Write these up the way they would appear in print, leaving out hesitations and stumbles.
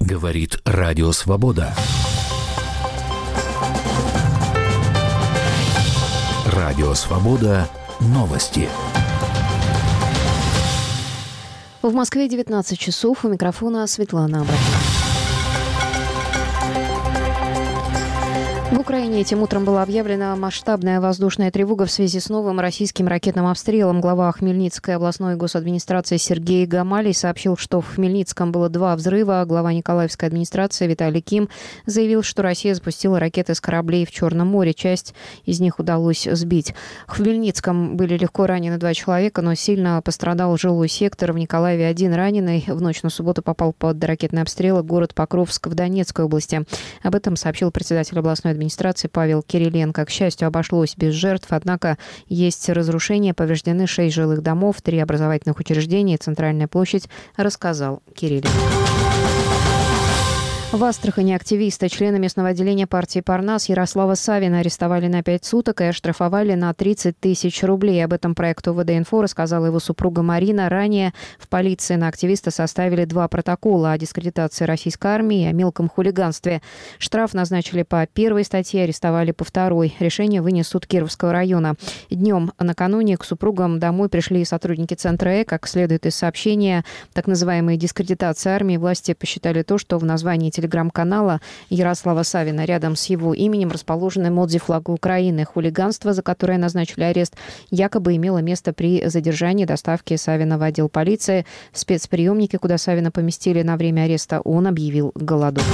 Говорит Радио Свобода. Радио Свобода. Новости. В Москве 19 часов. У микрофона Светлана Абрахамова. В Украине этим утром была объявлена масштабная воздушная тревога в связи с новым российским ракетным обстрелом. Глава Хмельницкой областной госадминистрации Сергей Гамалий сообщил, что в Хмельницком было 2 взрыва. Глава Николаевской администрации Виталий Ким заявил, что Россия запустила ракеты с кораблей в Черном море. Часть из них удалось сбить. В Хмельницком были легко ранены 2 человека, но сильно пострадал жилой сектор. В Николаеве 1 раненый. В ночь на субботу попал под ракетный обстрел город Покровск в Донецкой области. Об этом сообщил председатель областной администрации Павел Кириленко. К счастью, обошлось без жертв, однако есть разрушения, повреждены 6 жилых домов, 3 образовательных учреждения, центральная площадь, рассказал Кириленко. В Астрахани активиста, члена местного отделения партии «Парнас» Ярослава Савина арестовали на 5 суток и оштрафовали на 30 тысяч рублей. Об этом проекту ВД-Инфо рассказала его супруга Марина. Ранее в полиции на активиста составили 2 протокола о дискредитации российской армии и о мелком хулиганстве. Штраф назначили по 1 статье, арестовали по 2. Решение вынес суд Кировского района. Днем накануне к супругам домой пришли сотрудники Центра Как следует из сообщения, так называемой дискредитации армии, власти посчитали то, что в названии телеграм-канала Ярослава Савина рядом с его именем расположены эмодзи флага Украины. Хулиганство, за которое назначили арест, якобы имело место при задержании доставки Савина в отдел полиции. В спецприемнике, куда Савина поместили на время ареста, он объявил голодовку.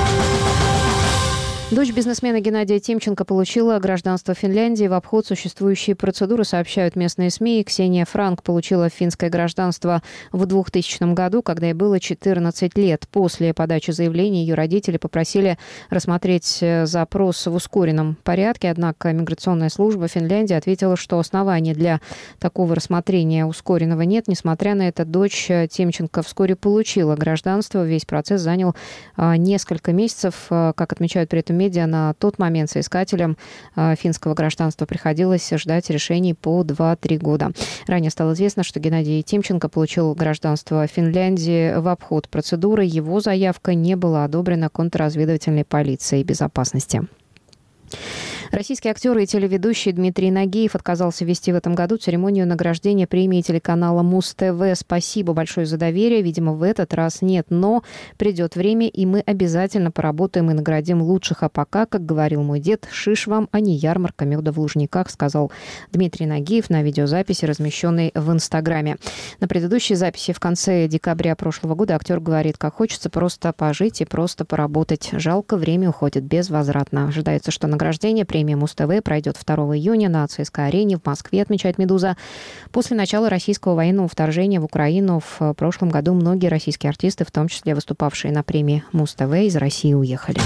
Дочь бизнесмена Геннадия Тимченко получила гражданство Финляндии в обход существующей процедуры, сообщают местные СМИ. Ксения Франк получила финское гражданство в 2000 году, когда ей было 14 лет. После подачи заявления ее родители попросили рассмотреть запрос в ускоренном порядке, однако миграционная служба Финляндии ответила, что оснований для такого рассмотрения ускоренного нет. Несмотря на это, дочь Тимченко вскоре получила гражданство. Весь процесс занял несколько месяцев, как отмечают при этом медиа. На тот момент соискателям финского гражданства приходилось ждать решений по 2-3 года. Ранее стало известно, что Геннадий Тимченко получил гражданство Финляндии в обход процедуры. Его заявка не была одобрена контрразведывательной полицией безопасности. Российский актер и телеведущий Дмитрий Нагиев отказался вести в этом году церемонию награждения премии телеканала Муз-ТВ. Спасибо большое за доверие. Видимо, в этот раз нет, но придет время, и мы обязательно поработаем и наградим лучших. А пока, как говорил мой дед, шиш вам, а не ярмарка меда в Лужниках, сказал Дмитрий Нагиев на видеозаписи, размещенной в Инстаграме. На предыдущей записи в конце декабря прошлого года актер говорит, как хочется просто пожить и просто поработать. Жалко, время уходит безвозвратно. Ожидается, что награждение премии Муз-ТВ пройдет 2 июня на ЦСКА-арене в Москве, отмечает «Медуза». После начала российского военного вторжения в Украину в прошлом году многие российские артисты, в том числе выступавшие на премии Муз-ТВ, из России уехали.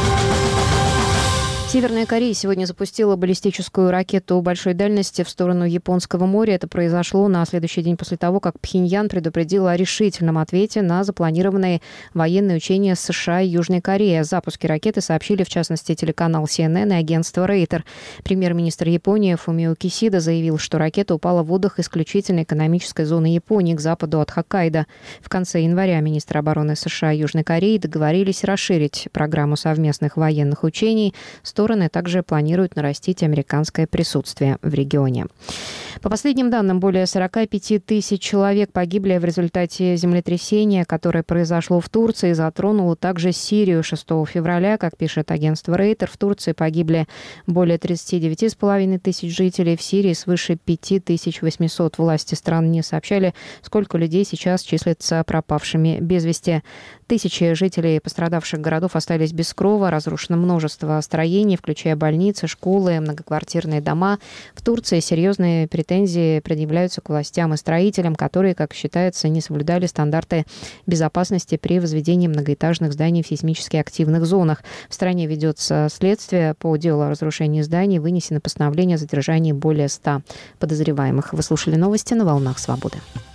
Северная Корея сегодня запустила баллистическую ракету большой дальности в сторону Японского моря. Это произошло на следующий день после того, как Пхеньян предупредил о решительном ответе на запланированные военные учения США и Южной Кореи. О запуске ракеты сообщили, в частности, телеканал CNN и агентство Рейтер. Премьер-министр Японии Фумио Кисида заявил, что ракета упала в водах исключительной экономической зоны Японии к западу от Хоккайдо. В конце января министры обороны США и Южной Кореи договорились расширить программу совместных военных учений. Стороны также планируют нарастить американское присутствие в регионе. По последним данным, более 45 тысяч человек погибли в результате землетрясения, которое произошло в Турции, затронуло также Сирию 6 февраля. Как пишет агентство Рейтер, в Турции погибли более 39,5 тысяч жителей, в Сирии свыше 5800. Власти страны не сообщали, сколько людей сейчас числятся пропавшими без вести. Тысячи жителей пострадавших городов остались без крова, разрушено множество строений, включая больницы, школы, многоквартирные дома. В Турции серьезные претензии предъявляются к властям и строителям, которые, как считается, не соблюдали стандарты безопасности при возведении многоэтажных зданий в сейсмически активных зонах. В стране ведется следствие по делу о разрушении зданий, вынесено постановление о задержании более 100 подозреваемых. Вы слушали новости на «Волнах Свободы».